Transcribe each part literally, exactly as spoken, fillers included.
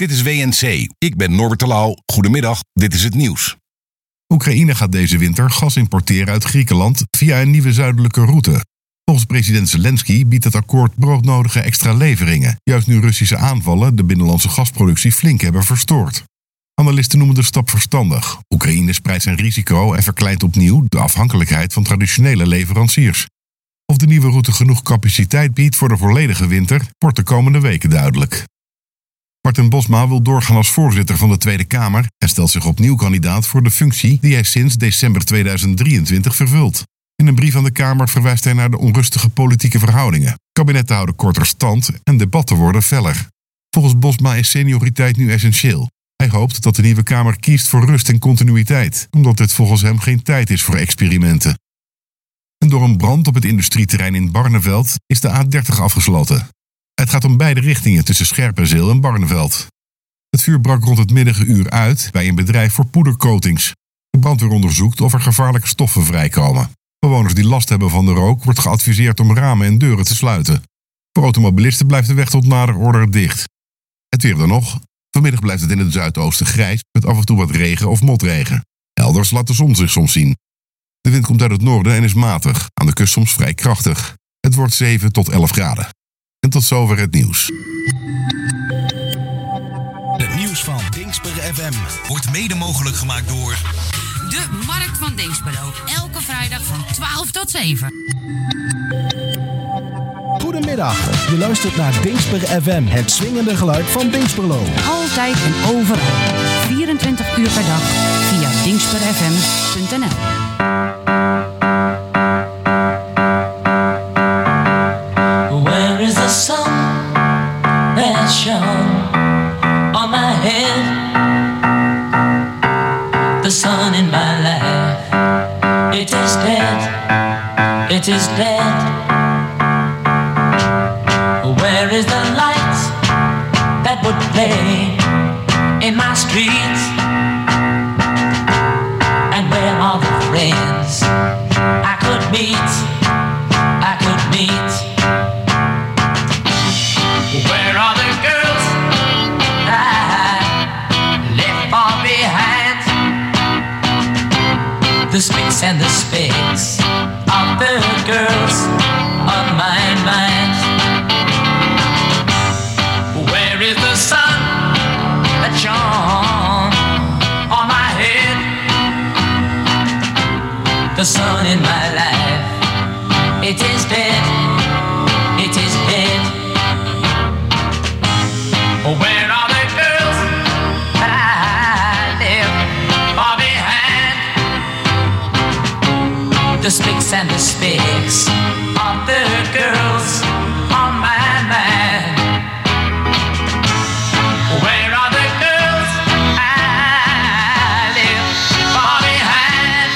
Dit is W N C. Ik ben Norbert de Lauw. Goedemiddag, dit is het nieuws. Oekraïne gaat deze winter gas importeren uit Griekenland via een nieuwe zuidelijke route. Volgens president Zelensky biedt het akkoord broodnodige extra leveringen, juist nu Russische aanvallen de binnenlandse gasproductie flink hebben verstoord. Analisten noemen de stap verstandig. Oekraïne spreidt zijn risico en verkleint opnieuw de afhankelijkheid van traditionele leveranciers. Of de nieuwe route genoeg capaciteit biedt voor de volledige winter, wordt de komende weken duidelijk. Martin Bosma wil doorgaan als voorzitter van de Tweede Kamer en stelt zich opnieuw kandidaat voor de functie die hij sinds december tweeduizend drieëntwintig vervult. In een brief aan de Kamer verwijst hij naar de onrustige politieke verhoudingen. Kabinetten houden korter stand en debatten worden feller. Volgens Bosma is senioriteit nu essentieel. Hij hoopt dat de nieuwe Kamer kiest voor rust en continuïteit, omdat dit volgens hem geen tijd is voor experimenten. En door een brand op het industrieterrein in Barneveld is de A dertig afgesloten. Het gaat om beide richtingen tussen Scherpenzeel en Barneveld. Het vuur brak rond het middaguur uit bij een bedrijf voor poedercoatings. De brandweer onderzoekt of er gevaarlijke stoffen vrijkomen. Bewoners die last hebben van de rook wordt geadviseerd om ramen en deuren te sluiten. Voor automobilisten blijft de weg tot nader order dicht. Het weer dan nog. Vanmiddag blijft het in het zuidoosten grijs met af en toe wat regen of motregen. Elders laat de zon zich soms zien. De wind komt uit het noorden en is matig, aan de kust soms vrij krachtig. Het wordt zeven tot elf graden. En tot zover het nieuws. Het nieuws van Dingsper F M wordt mede mogelijk gemaakt door de Markt van Dinxperlo. Elke vrijdag van twaalf tot zeven. Goedemiddag, je luistert naar Dingsper F M, het swingende geluid van Dinxperlo. Altijd en overal, vierentwintig uur per dag, via dingsper f m punt n l. Where is the sun that shone on my head? The sun in my life, it is dead, it is dead. Where is the light that would play in my streets? And where are the friends I could meet, I could meet? Where are the girls I left far behind? The spicks and the specks of the girls of my mind. Where is the sun that shone on my head? The sun in my life, it is dead, it is dead. Where are the girls that I left far behind? The spicks and the specks of the girls on my mind. Where are the girls I left far behind?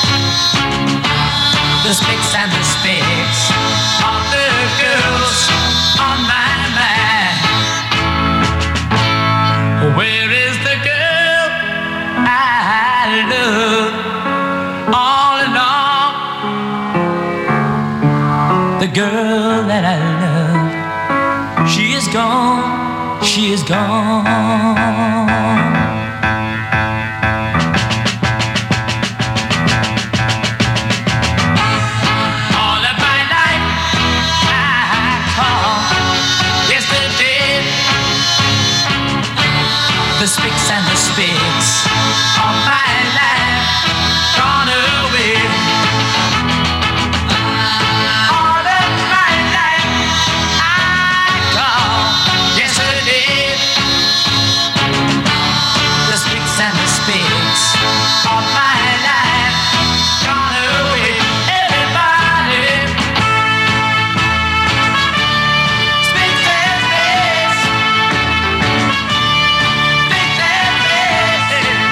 The spicks and the specks of the girls on my mind. Where is the girl I love all along? The girl that I love, she is gone, she is gone. The spicks and the spicks of my life gone away. All of my life I call yesterday. The spicks and the spicks of my life gone away. Everybody, spicks and spicks.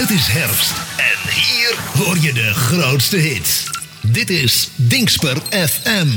Het is herfst en hier hoor je de grootste hits. Dit is Dingsper F M.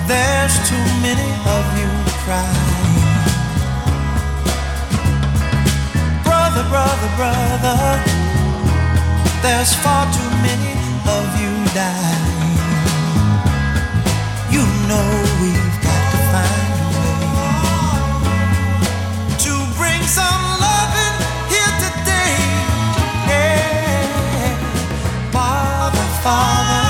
There's too many of you crying. Brother, brother, brother, there's far too many of you dying. You know we've got to find a way to bring some loving here today. Yeah. Father, Father,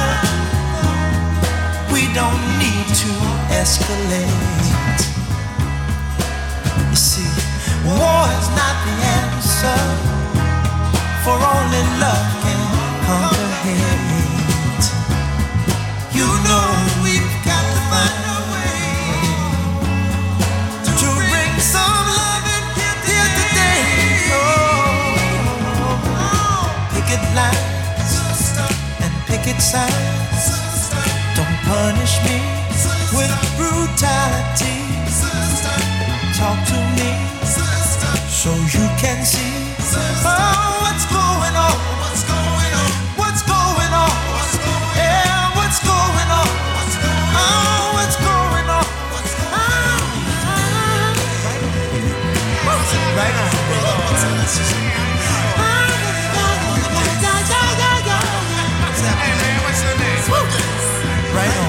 we don't need to escalate. You see, war is not the answer, for only love can conquer hate. You know we've got to find a way to bring some love in here today. Oh, picket lines and picket signs. Don't punish me with brutality. Talk to me so you can see. Oh, what's going on? What's going on? What's going on? Yeah, what's going on? Oh, what's going on? Right on. Hey man, what's your name? Right on.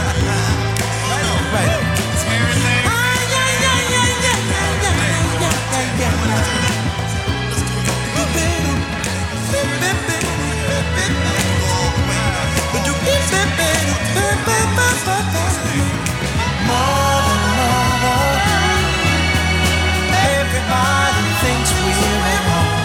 Right on. It's everything. Everybody thinks we're at home.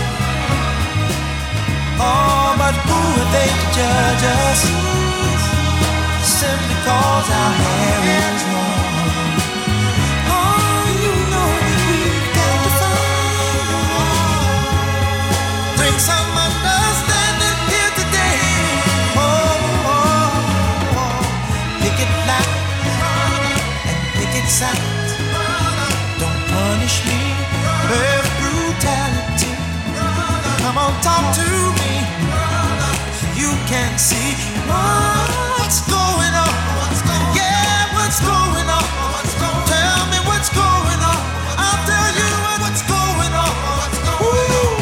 Oh, but who are they to judge us? Simply cause our hair is long. Oh, you know that we've got to find a way. Bring some understanding here today. Oh, oh, oh. Picket line and picket signs. Don't punish me with brutality. Come on, talk to me so you can see what's going on. Yeah, what's going on? Tell me what's going on. I'll tell you what's going on. Ooh.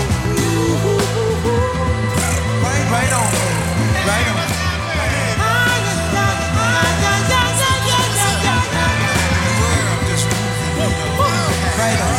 Right on, right on. Right on.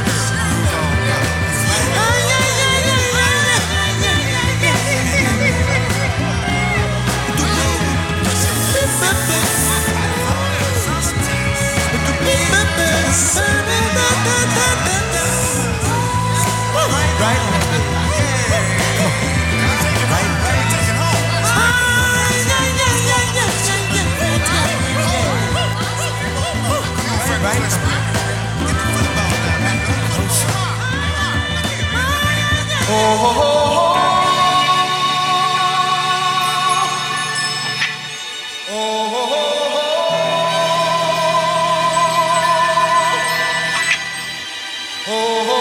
Right on. Oh, oh, oh, oh, oh, oh, oh,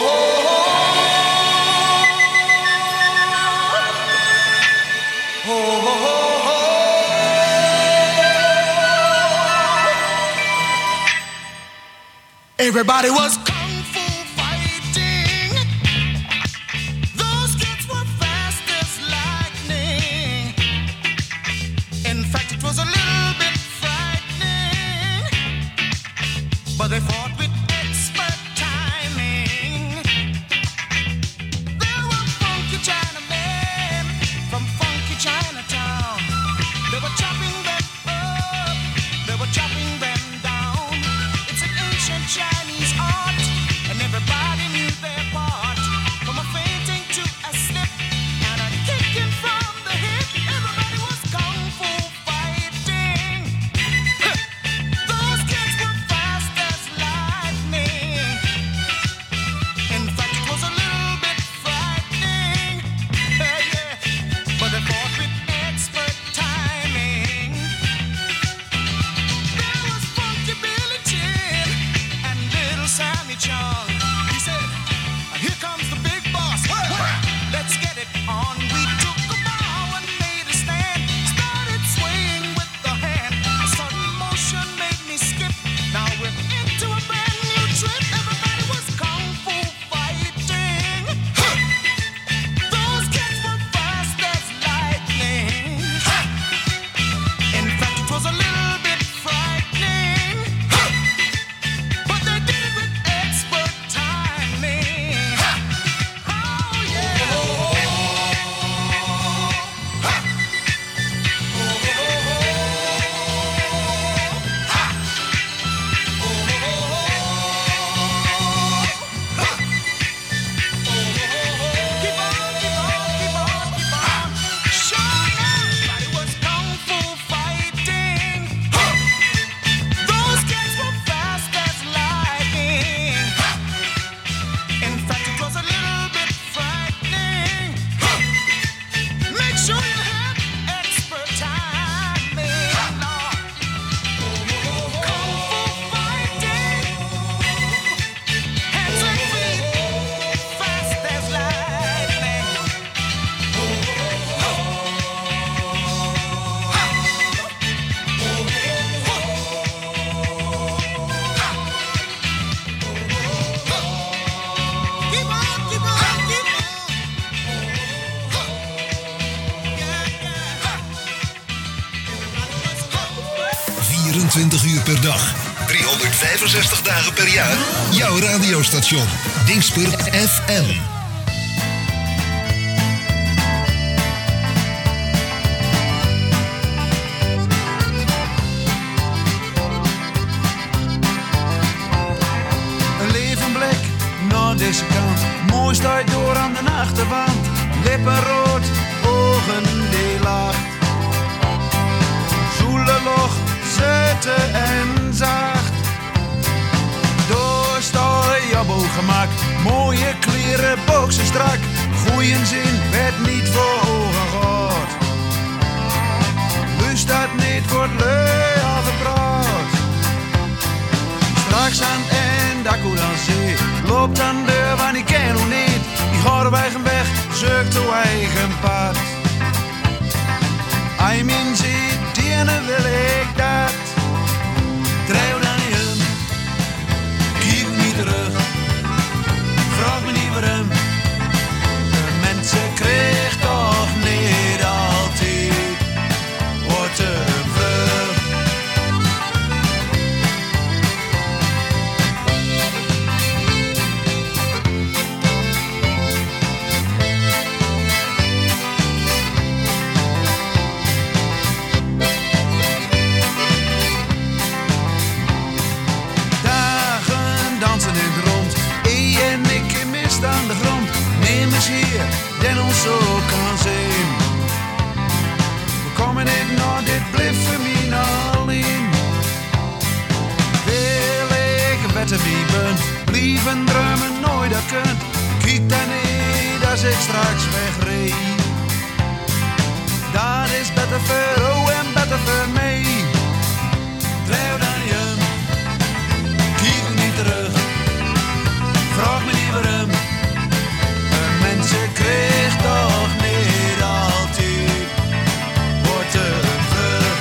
everybody was kung fu fighting. Those kids were fast as lightning. In fact, it was a little bit frightening, but they fought with expert timing. There were funky Chinamen from funky Chinatown. They were chopping them up, they were chopping them down. It's an ancient Chinese art, and everybody knew their part. From a fainting to a slip and a kicking from the hip, everybody was kung fu fighting. Those kids were fast as light. dag, driehonderdvijfenzestig dagen per jaar. Jouw radiostation, Dingsper F M. Een leven blik naar deze kant. Mooi staat door aan de achterwand. Lippen rood, ogen die laag. Zoele loch, zette en zacht. Door sta je op ooggemak. Mooie kleren, boksen strak. Goeie zin werd niet voor ogen gehad. Lust dat niet wordt lui afgepraat. Straks aan het eind, dat koe dan zie. Loopt aan de deur, want ik ken nog niet. Die gaat op eigen weg, zoekt op eigen pad. Hij min ziet, die ene wil ik dat. Drijf dan niet om, kijk niet terug. Vraag me niet waarom. De mensen kreeg toch niet altijd wat te vlug. Aan de grond, neem eens hier, den ons zo kan zien. We komen niet naar dit blijft voor mij alleen. Wil ik wetten wie ben, blijven dromen nooit dat kunt. Kijk dan niet als ik straks wegreed. Dat is beter voor jou en beter voor mij. Drijf dan niet om, kijk niet terug. Vraag me niet waarom. Ze kreeg toch niet altijd wat te vlug.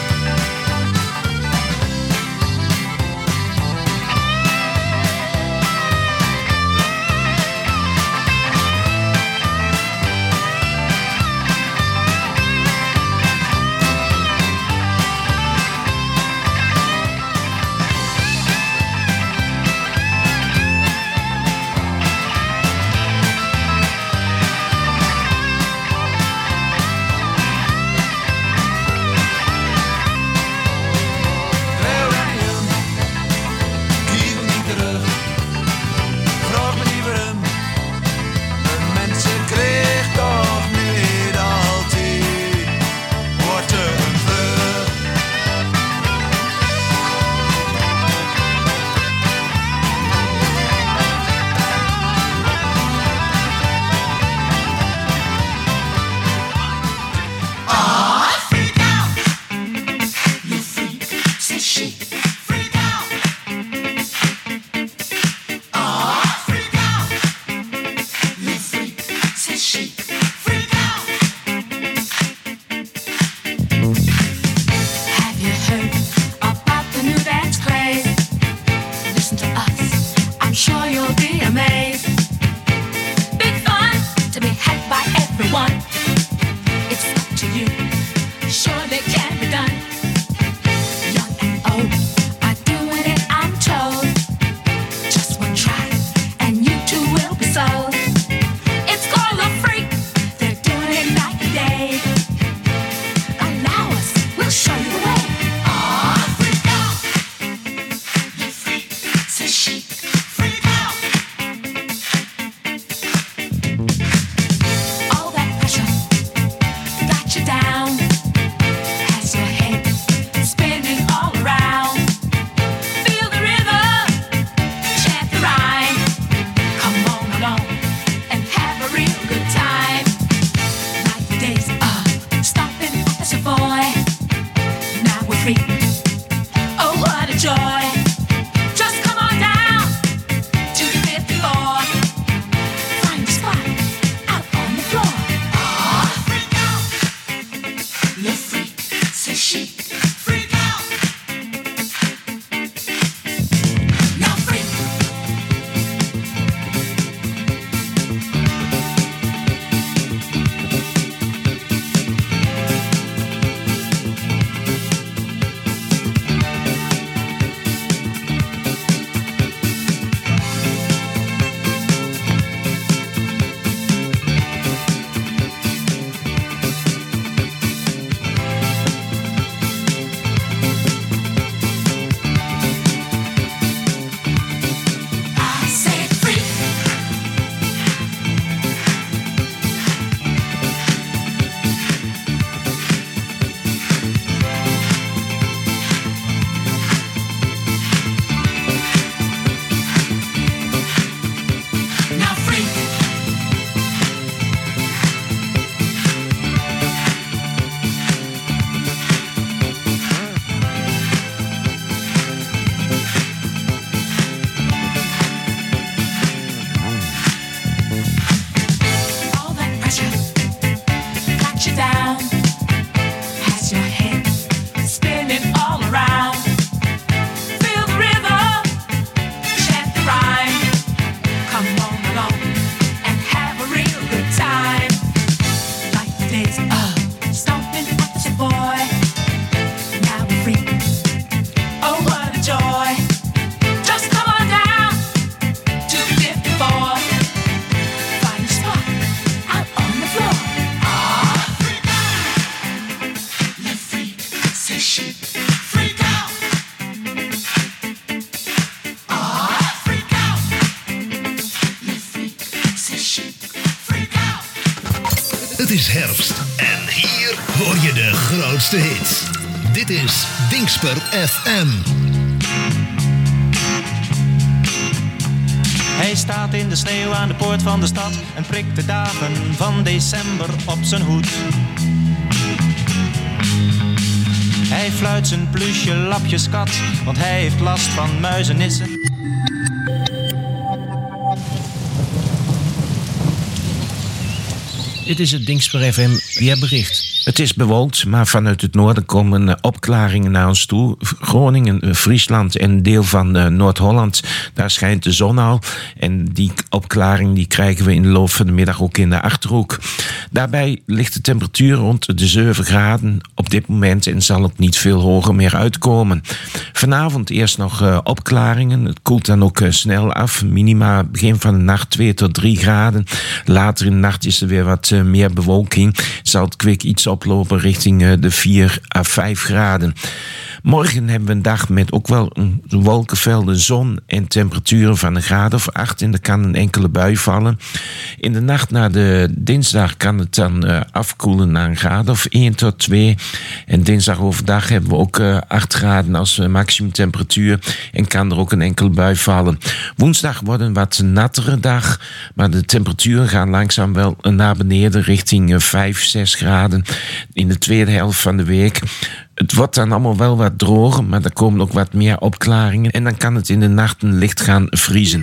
Het is herfst en hier hoor je de grootste hits. Dit is Dingsper F M. Hij staat in de sneeuw aan de poort van de stad en prikt de dagen van december op zijn hoed. Hij fluit zijn plusje lapjeskat, want hij heeft last van muizenissen. Dit is het Dingsper F M weerbericht. Het is bewolkt, maar vanuit het noorden komen opklaringen naar ons toe. Groningen, Friesland en een deel van uh, Noord-Holland, daar schijnt de zon al. En die opklaring die krijgen we in de loop van de middag ook in de Achterhoek. Daarbij ligt de temperatuur rond de zeven graden op dit moment en zal het niet veel hoger meer uitkomen. Vanavond eerst nog uh, opklaringen. Het koelt dan ook uh, snel af. Minima begin van de nacht twee tot drie graden. Later in de nacht is er weer wat uh, meer bewolking. Zal het kwik iets oplopen richting uh, de vier à vijf graden. Morgen hebben we een dag met ook wel een wolkenvelden, zon en temperaturen van een graad of acht. En er kan een enkele bui vallen. In de nacht naar de dinsdag kan het dan uh, afkoelen naar een graad of één tot twee. En dinsdag overdag hebben we ook uh, acht graden als uh, maximumtemperatuur. En kan er ook een enkele bui vallen. Woensdag wordt een wat nattere dag. Maar de temperaturen gaan langzaam wel naar beneden richting uh, vijf, zes graden. In de tweede helft van de week. Het wordt dan allemaal wel wat droger, maar er komen ook wat meer opklaringen. En dan kan het in de nachten licht gaan vriezen.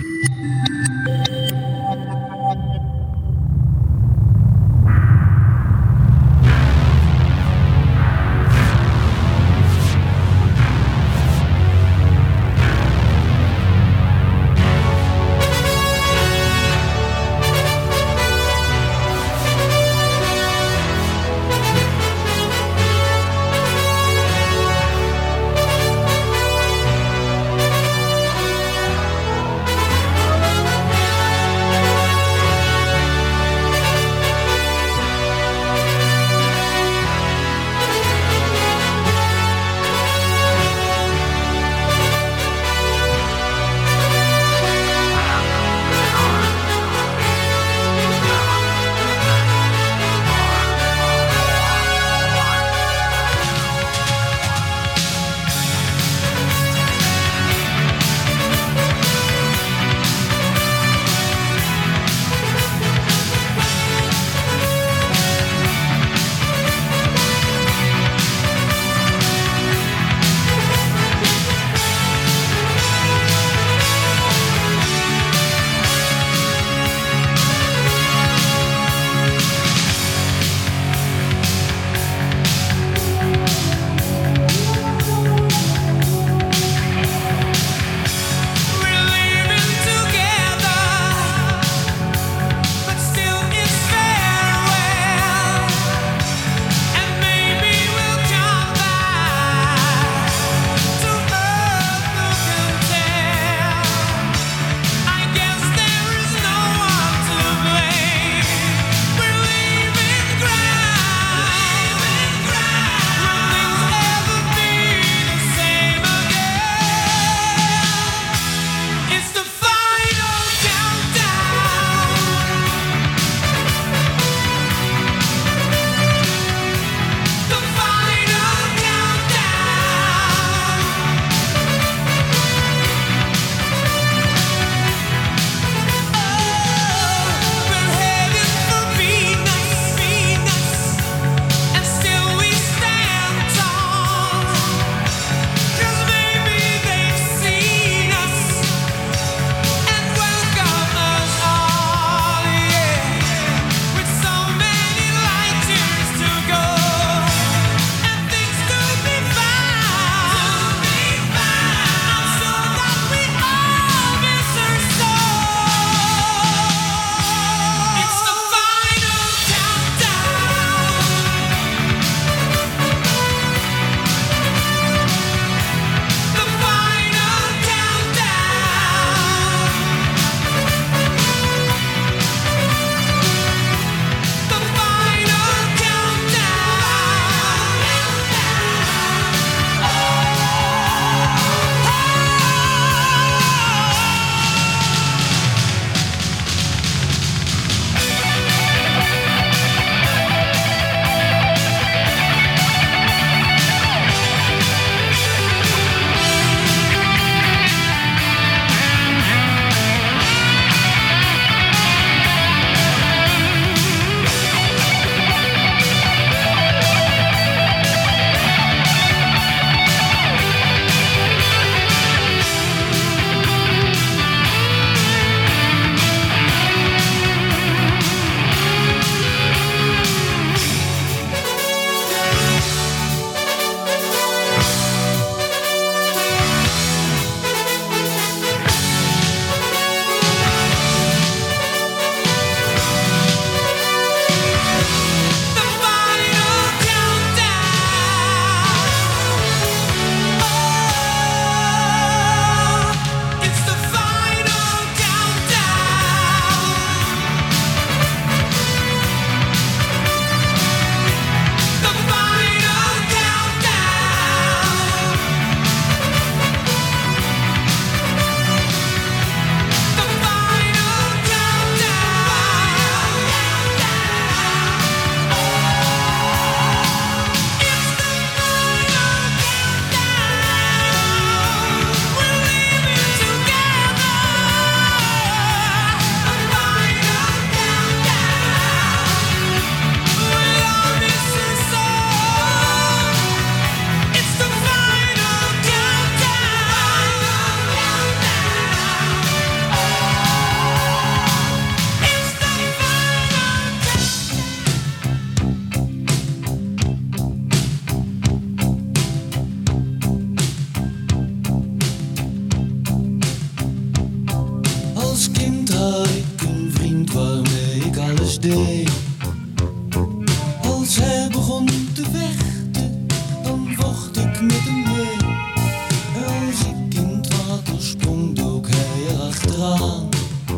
deed. Als hij begon te vechten, dan vocht ik met hem mee. Als ik in het water sprong, dook hij erachteraan.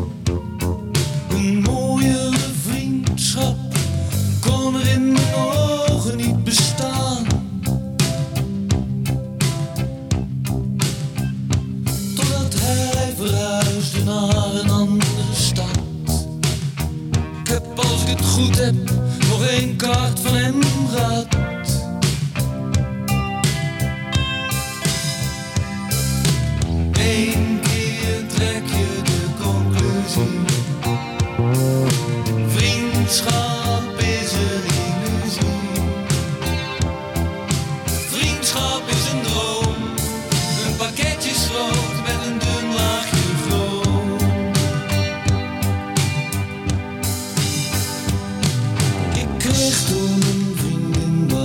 Een mooiere vriendschap kon er in mijn ogen niet bestaan. Totdat hij verhuisde naar een andere stad. Ik heb, als ik het goed heb, nog één kaart van hem gehad. Eén keer trek je de conclusie: vriendschap is een illusie. Vriendschap is een droom, een pakketje schroot met een dun laagje chroom. Ik kreeg toen een vriendin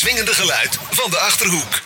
swingende geluid van de Achterhoek.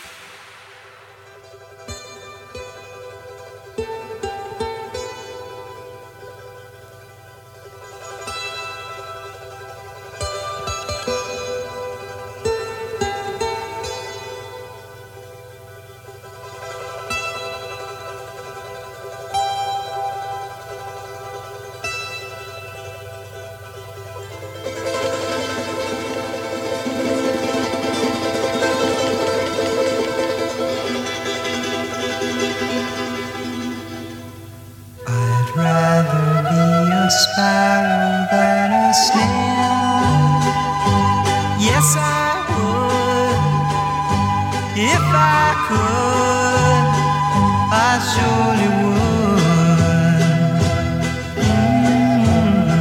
Sparrow than a snail. Yes, I would. If I could, I surely would. Mm-hmm.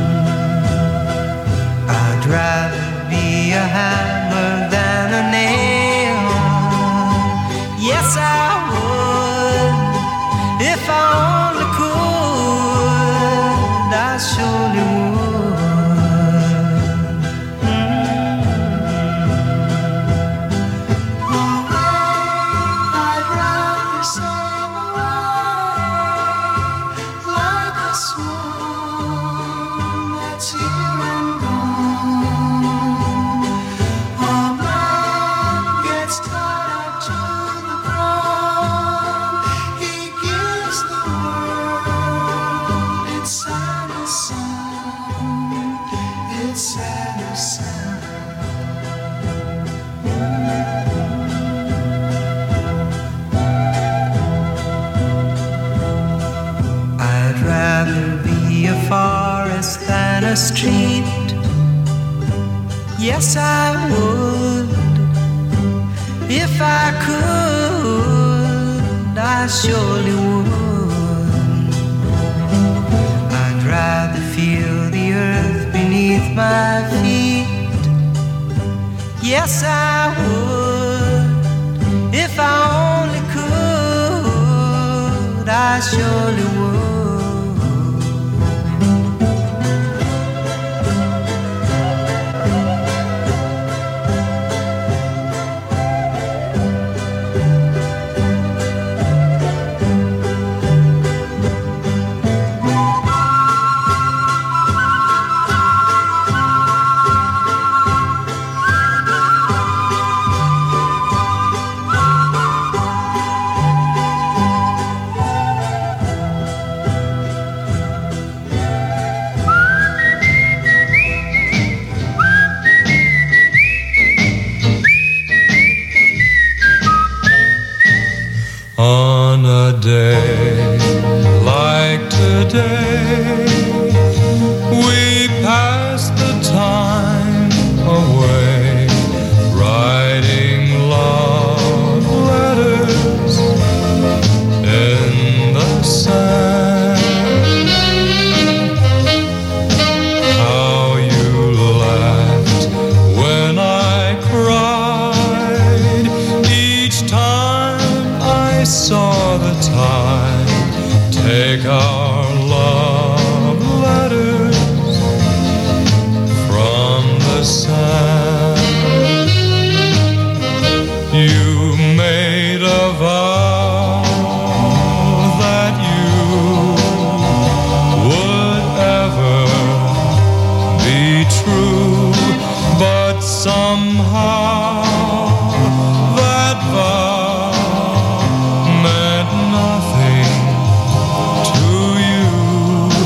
I'd rather be a hammer than a nail. Yes, I would. If I only could, I surely would. Mm-hmm. I'd rather sail away like a swan that's here and gone. A man gets tied to the ground. He gives the world its saddest sound, its saddest sound. I'd rather be a forest than a street. Yes, I would. If I could, I surely would. I'd rather feel the earth beneath my feet. Yes, I would. If I only could, I surely would. On a day like today, we pass the time away, writing love letters in the sand. How you laughed when I cried each time I saw the tide take our love letters from the sand. You made a vow that you would ever be true, but somehow that vow meant nothing to you.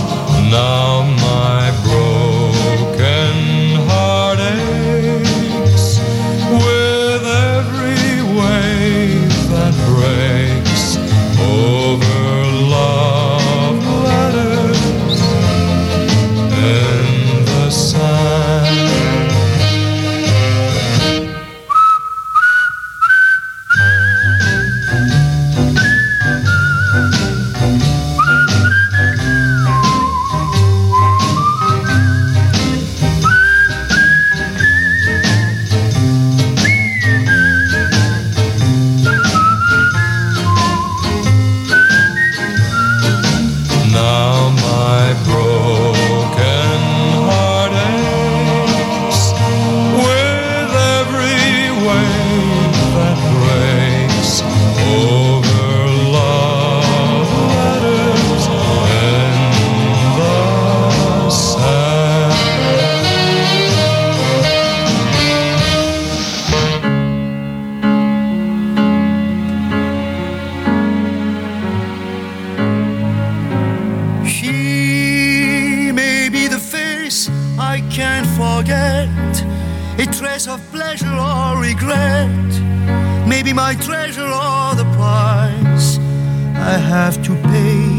price of pleasure or regret, maybe my treasure or the price I have to pay.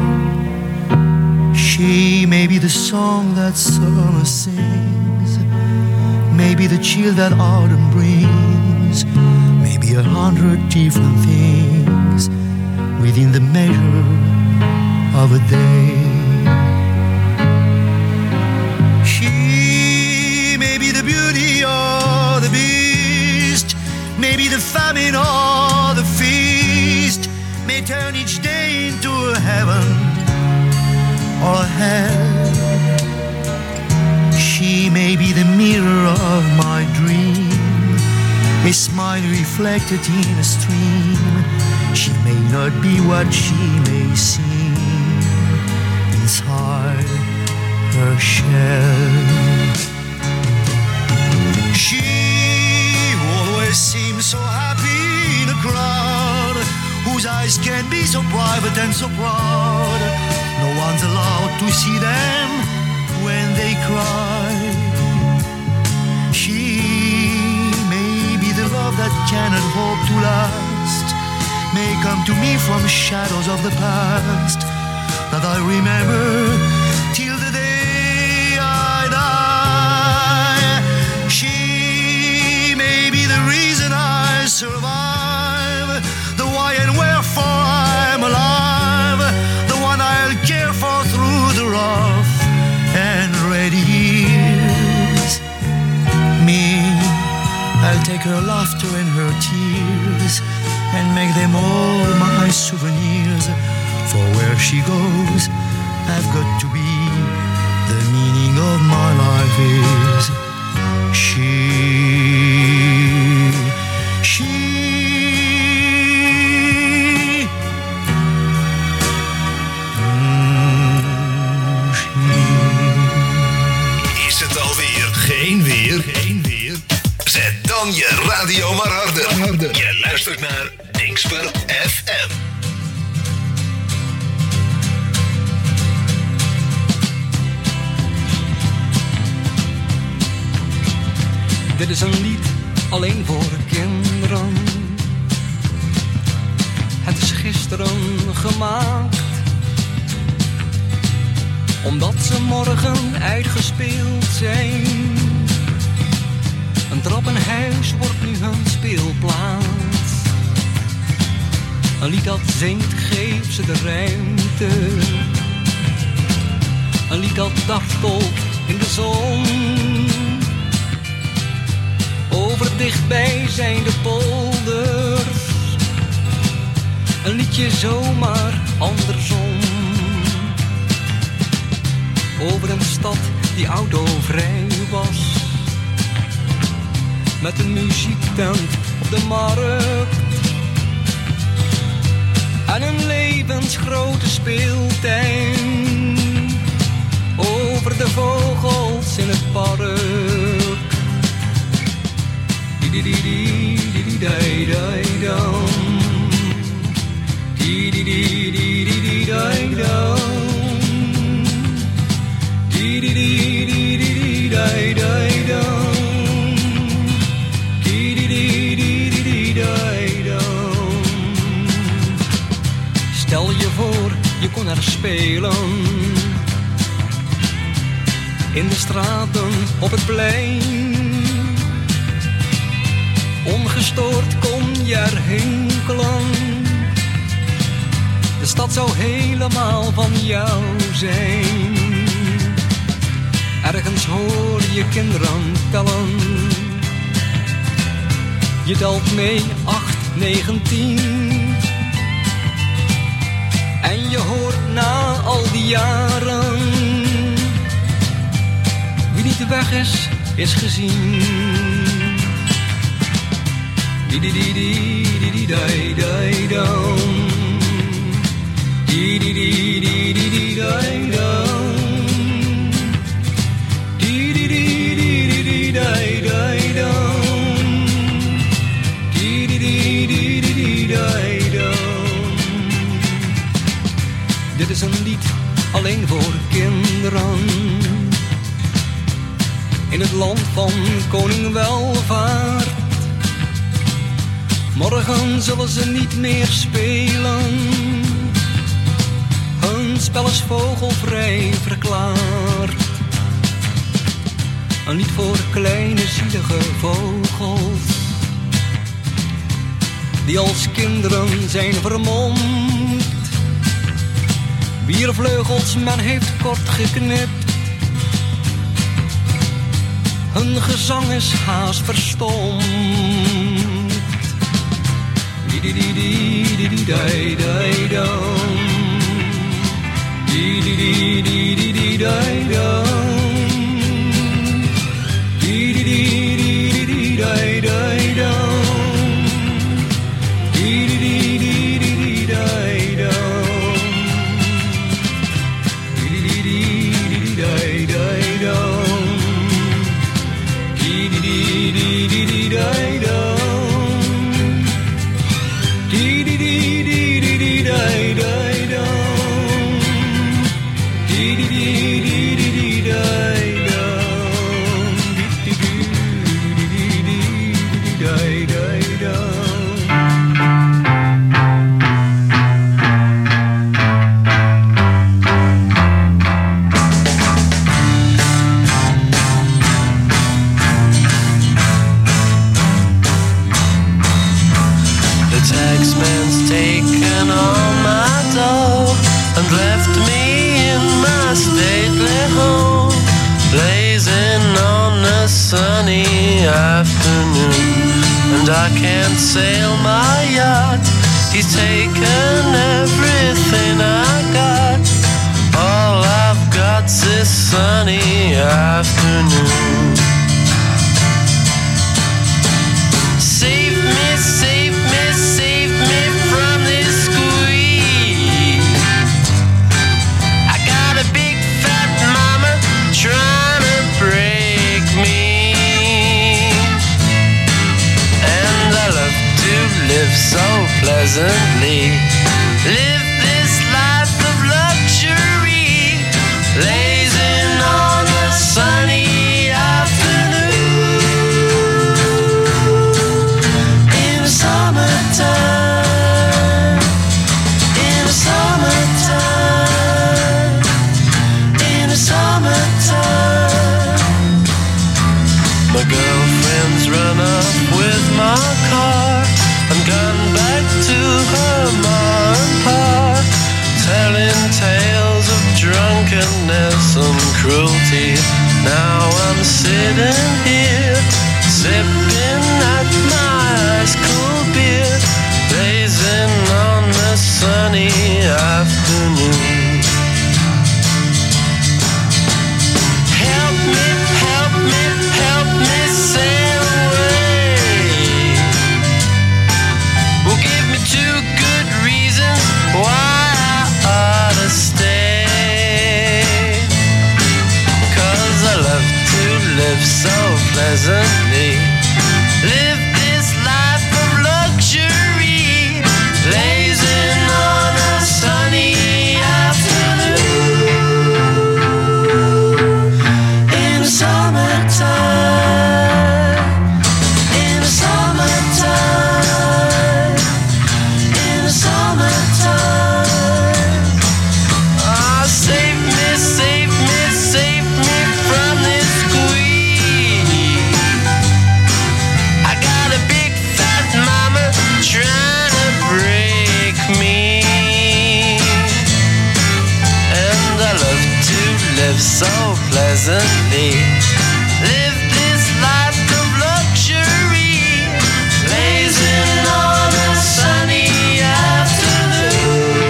She may be the song that summer sings, maybe the chill that autumn brings, maybe a hundred different things within the measure of a day. She may be the beauty or the beast, maybe the famine or the feast, may turn each day into a heaven or a hell. She may be the mirror of my dream, a smile reflected in a stream. She may not be what she may seem inside her shell. She always seems so happy in a crowd, whose eyes can be so private and so proud. No one's allowed to see them when they cry. She may be the love that cannot hope to last, may come to me from shadows of the past that I remember till the day I die. She may be the reason I survive, the why and wherefore I'm alive, the one I'll care for through the rough and ready years. Me, I'll take her laughter and her tears and make them all my souvenirs. For where she goes, I've got to be. The meaning of my life is she. She. Mm, she. Is het alweer geen weer? Geen weer? Zet dan je radio maar harder. harder. Je luistert naar Dingsper F M. Dit is een lied alleen voor kinderen. Het is gisteren gemaakt, omdat ze morgen uitgespeeld zijn. Een trappenhuis wordt nu hun speelplaats. Een lied dat zingt, geeft ze de ruimte. Een lied dat dartelt in de zon. Over dichtbij zijn de polders. Een liedje zomaar andersom. Over een stad die autovrij was, met een muziektent op de markt en een levensgrote speeltuin. Over de vogels in het park. Di di di di di dai dai dam. Di di di di di di dai dam. Di di di di di di dai dai dam. Di di di di di di dai dam. Stel je voor, je kon er spelen. In de straten, op het plein. Ongestoord kon je er hinkelen. De stad zou helemaal van jou zijn. Ergens hoor je kinderen tellen. Je telt mee acht, negen, tien. En je hoort na al die jaren, wie niet weg is, is gezien. Di di di di di di dai dai dam. Di di di di di di dai dam. Di di di di di di dai dai dam. Di di di di di di dai dam. Dit is een lied alleen voor kinderen. in het land van koning Welvaart. Morgen zullen ze niet meer spelen, hun spel is vogelvrij verklaard. En niet voor kleine zielige vogels, die als kinderen zijn vermomd. Wier vleugels men heeft kort geknipt, hun gezang is haast verstomd. Di-di-di-di-di-di-di-di-di-di-dam. Di-di-di-di-di-di-di-di-dam. I can't sail my yacht. He's taken everything I got. All I've got's this sunny afternoon. Save me, save me, save me from this squeeze. I got a big fat mama trying to break me. Live so pleasantly, live this life of luxury, lazing on a sunny afternoon in the summertime, in the summertime, in the summertime. My girlfriend's run up with my car and gone back to her ma and pa, telling tales of drunkenness and cruelty. Now I'm sitting here, sipping at my ice cool beer, blazing on the sunny afternoon. Help me, help me, help me sail away. Well, give me two good reasons why I ought to stay. 'Cause I love to live so pleasantly, live this life of luxury, lazing on a sunny afternoon in the summertime, in the summertime, in the summertime. Ah, save me, save me, save me from this squeeze. I got a big fat mama trying to break me, and I love to live so pleasantly, live this life of luxury, lazing on a sunny afternoon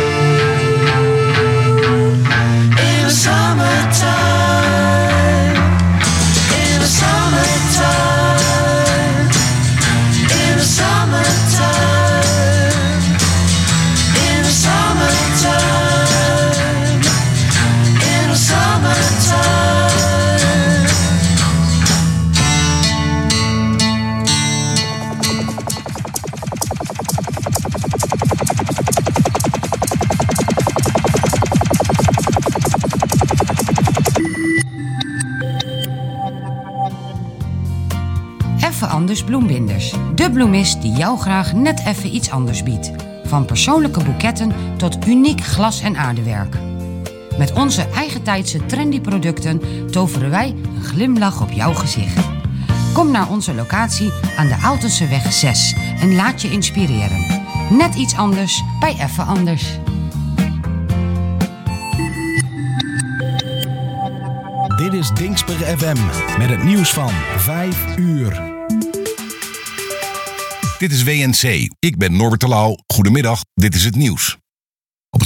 in the summertime, in the summertime, in the summertime, in the summertime, in the summertime. Anders bloembinders. De bloemist die jou graag net even iets anders biedt. Van persoonlijke boeketten tot uniek glas- en aardewerk. Met onze eigentijdse trendy producten toveren wij een glimlach op jouw gezicht. Kom naar onze locatie aan de Aaltenseweg zes en laat je inspireren. Net iets anders bij Effe Anders. Dit is Dingsper F M met het nieuws van vijf uur. Dit is W N C. Ik ben Norbert de Lauw. Goedemiddag, dit is het nieuws.